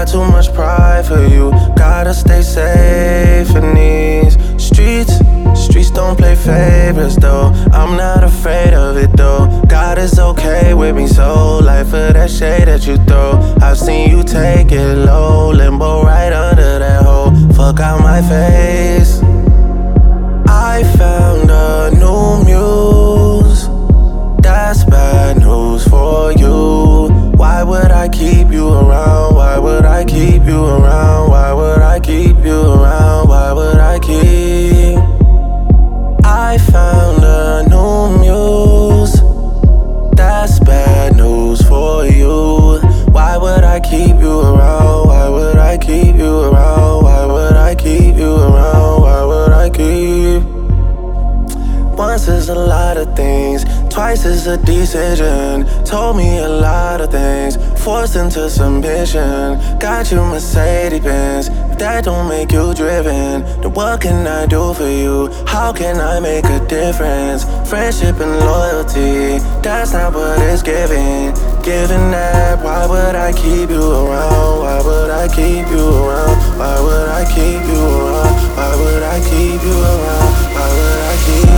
too much pride for you. Gotta stay safe in these streets. Streets don't play favorites though. I'm not afraid of it though. God is okay with me, so life for that shade that you throw. I've seen you take it low, limbo right under that hole. Fuck out my face. I found a new muse. That's bad news for you. Why would I keep you around? Why would I keep you around? Why would I keep you around? Why would I keep? I found a new muse. That's bad news for you. Why would I keep you around? Why would I keep you around? Why would I keep you around? Why would I keep? Once is a lot of things, twice is a decision. Told me a lot of things, forced into submission. Got you Mercedes-Benz, if that don't make you driven, then what can I do for you? How can I make a difference? Friendship and loyalty, that's not what it's giving. Given that, why would I keep you around? Why would I keep you around? Why would I keep you around? Why would I keep you around? Why would I keep